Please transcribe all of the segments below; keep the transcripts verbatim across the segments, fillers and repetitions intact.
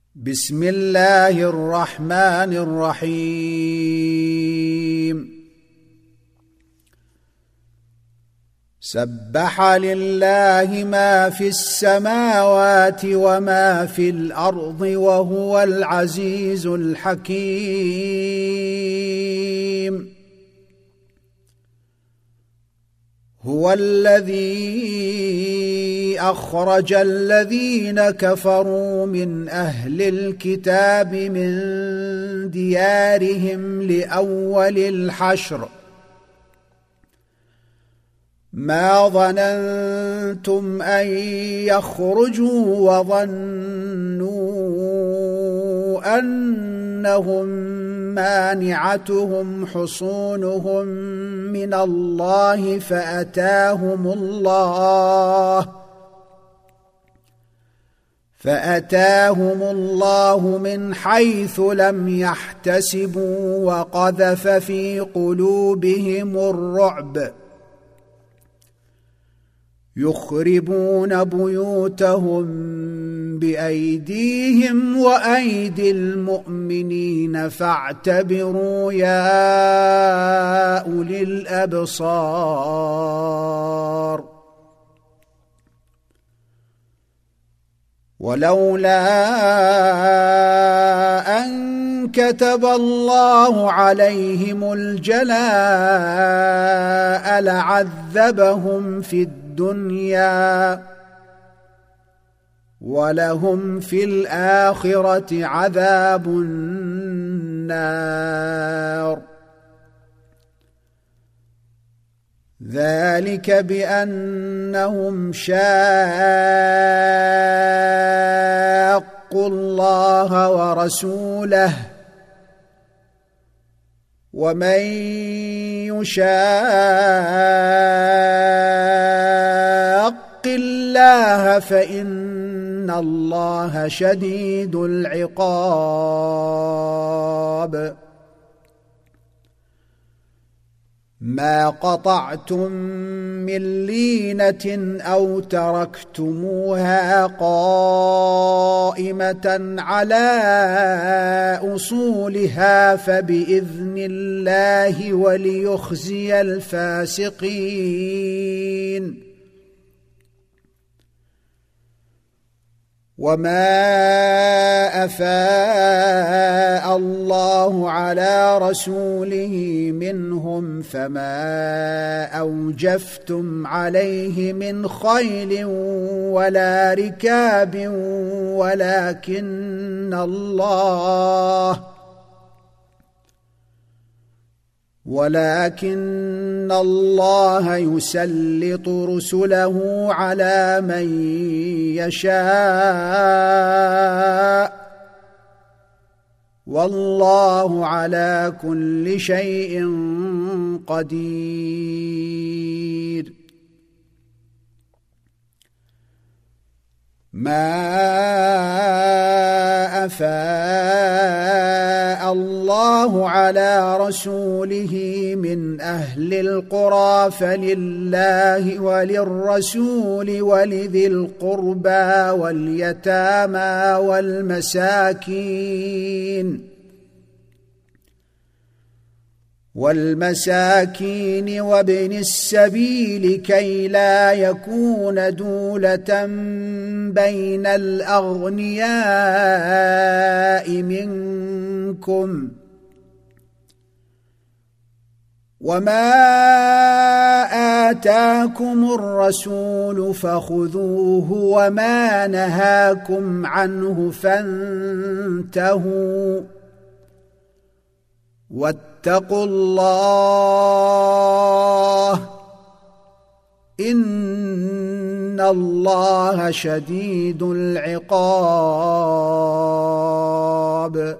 بسم الله الرحمن الرحيم. سبح لله ما في السماوات وما في الأرض وهو العزيز الحكيم. هو الذي أخرج الذين كفروا من أهل الكتاب من ديارهم لأول الحشر ما ظننتم أن يخرجوا وظنوا أنهم مانعتهم حصونهم من الله فأتاهم الله فأتاهم الله من حيث لم يحتسبوا وقذف في قلوبهم الرعب يخربون بيوتهم بأيديهم وأيدي المؤمنين فاعتبروا يا أولي الأبصار. ولولا أن كتب الله عليهم الجلاء لعذبهم في الدنيا ولهم في الآخرة عذاب النار. ذلك بأنهم شاقوا الله ورسوله ومن يشاق الله فإن الله شديد العقاب. ما قطعتم من لينة أو تركتموها قائمة على أصولها فبإذن الله وليخزي الفاسقين. وما أفاء الله على رسوله منهم فما أوجفتم عليه من خيل ولا ركاب ولكن الله ولكن الله يسلط رسله على من يشاء والله على كل شيء قدير. ما أفاء الله على رسوله من أهل القرى فلله وللرسول ولذي القربى واليتامى والمساكين والمساكين وابن السبيل كي لا يكون دولة بين الأغنياء منكم. وما آتاكم الرسول فخذوه وما نهاكم عنه فانتهوا واتقوا الله إن الله شديد العقاب.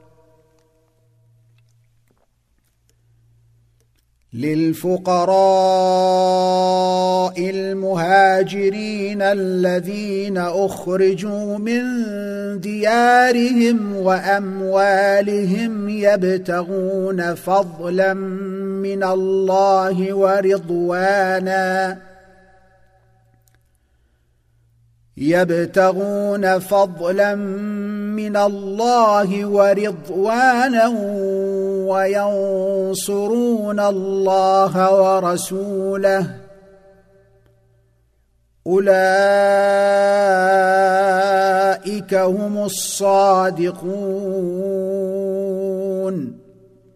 للفقراء المهاجرين الذين أخرجوا من ديارهم وأموالهم يبتغون فضلا من الله ورضوانا يبتغون فضلا من الله ورضوانا وينصرون الله ورسوله أولئك هم الصادقون.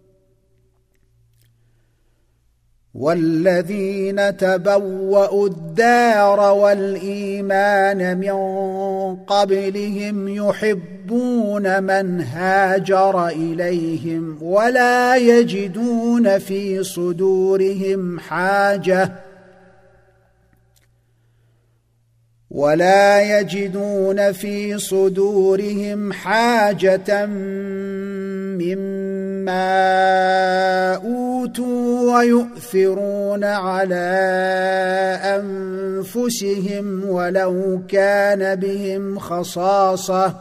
والذين تبوأوا الدار والإيمان من قبلهم يحبون من هاجر إليهم ولا يجدون في صدورهم حاجة ولا يجدون في صدورهم حاجة مما أوتوا ويؤثرون على أنفسهم ولو كان بهم خصاصة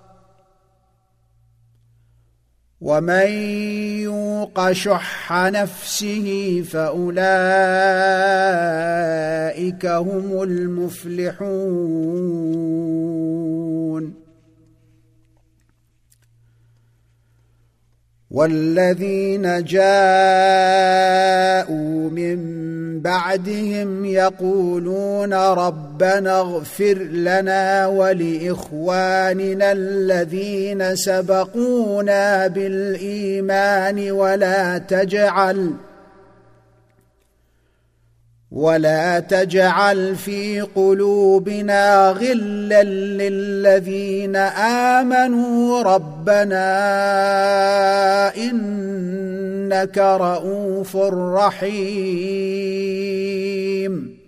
ومن يوق شح نفسه فأولئك هم المفلحون. والذين جاءوا من بعدهم يقولون ربنا اغفر لنا ولإخواننا الذين سبقونا بالإيمان ولا تجعل ولا تجعل في قلوبنا غلا للذين آمنوا ربنا إنك رؤوف رحيم.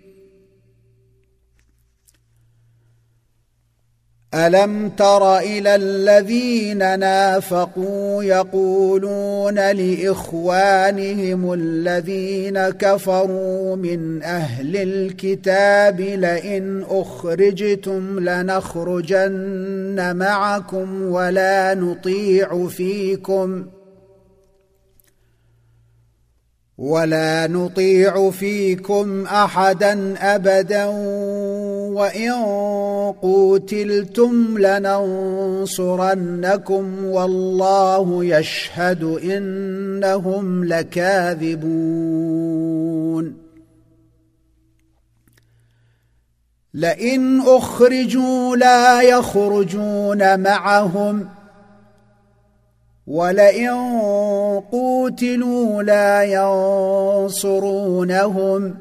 ألم تر إلى الذين نافقوا يقولون لإخوانهم الذين كفروا من أهل الكتاب لئن أخرجتم لنخرجن معكم ولا نطيع فيكم ولا نطيع فيكم أحدا أبدا وإن قوتلتم لننصرنكم والله يشهد إنهم لكاذبون. لئن أخرجوا لا يخرجون معهم ولئن قوتلوا لا ينصرونهم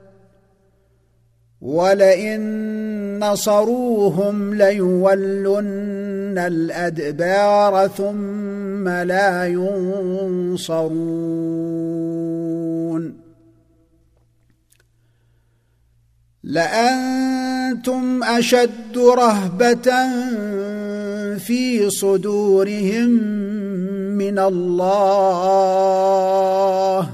ولئن نصروهم ليولن الأدبار ثم لا ينصرون. لأنتم أشد رهبة في صدورهم من الله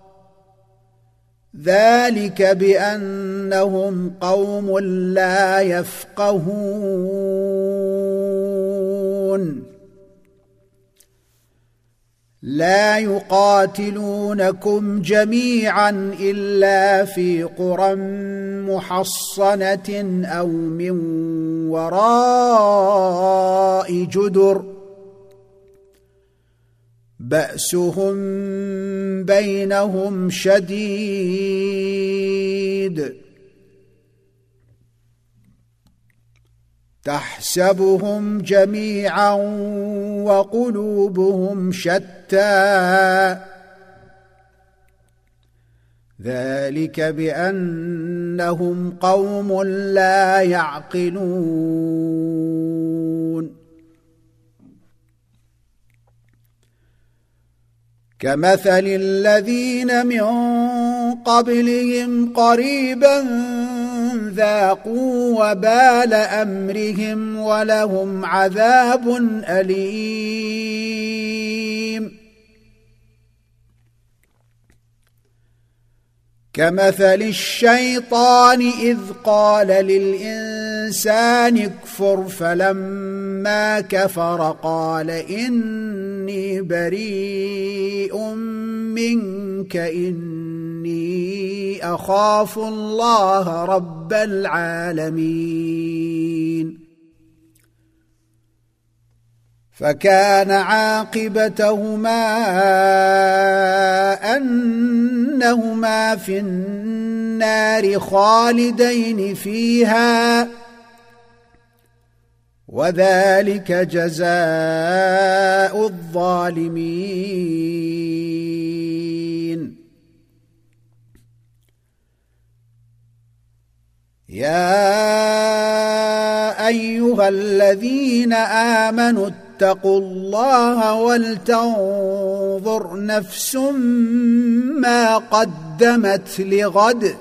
ذلك بأنهم قوم لا يفقهون. لا يقاتلونكم جميعا إلا في قرى محصنة أو من وراء جدر بأسهم بينهم شديد تحسبهم جميعا وقلوبهم شتى ذلك بأنهم قوم لا يعقلون. كمثل الذين من قبلهم قريبا ذاقوا وبال أمرهم ولهم عذاب أليم. كمثل الشيطان إذ قال للإنسان اكفر فلما كفر قال إني بريء منك إني أخاف الله رب العالمين. فكان عاقبتهما أنهما في النار خالدين فيها وذلك جزاء الظالمين. يا أيها الذين آمنوا اتقوا الله ولتنظر نفس ما قدمت لغد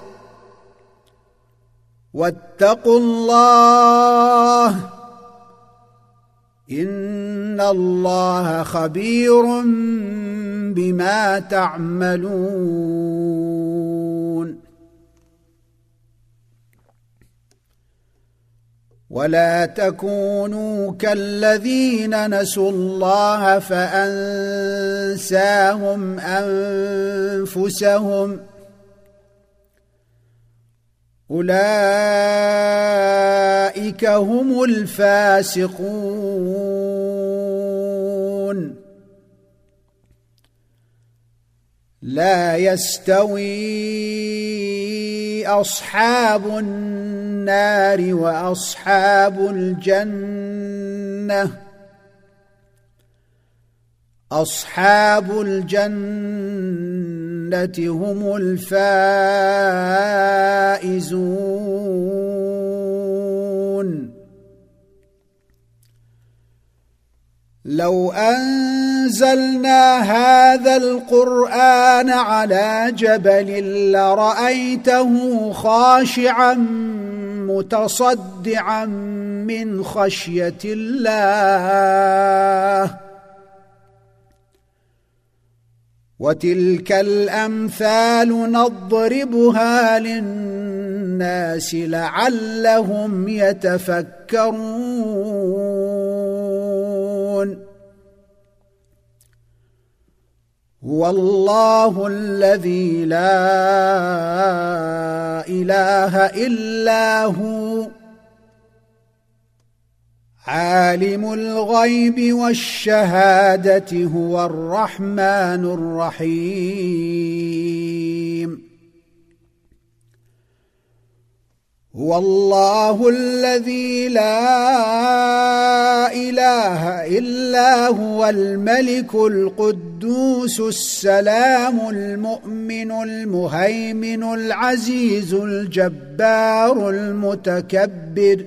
واتقوا الله إن الله خبير بما تعملون. ولا تكونوا كالذين نسوا الله فأنساهم أنفسهم أولئك هم الفاسقون. لا يستوي أصحاب النار وأصحاب الجنة أصحاب الجنة هم الفائزون. لو أنزلنا هذا القرآن على جبل لرأيته خاشعا متصدعا من خشية الله وتلك الأمثال نضربها للناس لعلهم يتفكرون. هو الله الذي لا إله إلا هو عالم الغيب والشهادة هو الرحمن الرحيم. هو الله الذي لا إله إلا هو الملك القدوس السلام المؤمن المهيمن العزيز الجبار المتكبر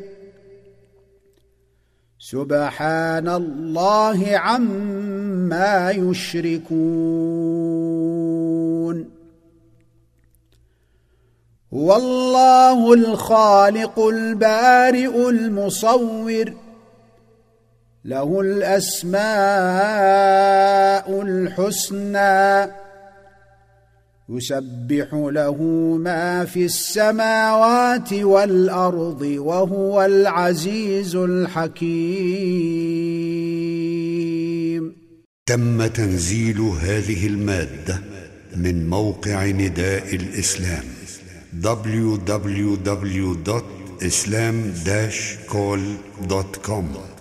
سبحان الله عما يشركون. هو الله الخالق البارئ المصور له الأسماء الحسنى يسبح له ما في السماوات والأرض وهو العزيز الحكيم. تم تنزيل هذه المادة من موقع نداء الإسلام دبليو دبليو دبليو دوت إسلام داش كول دوت كوم.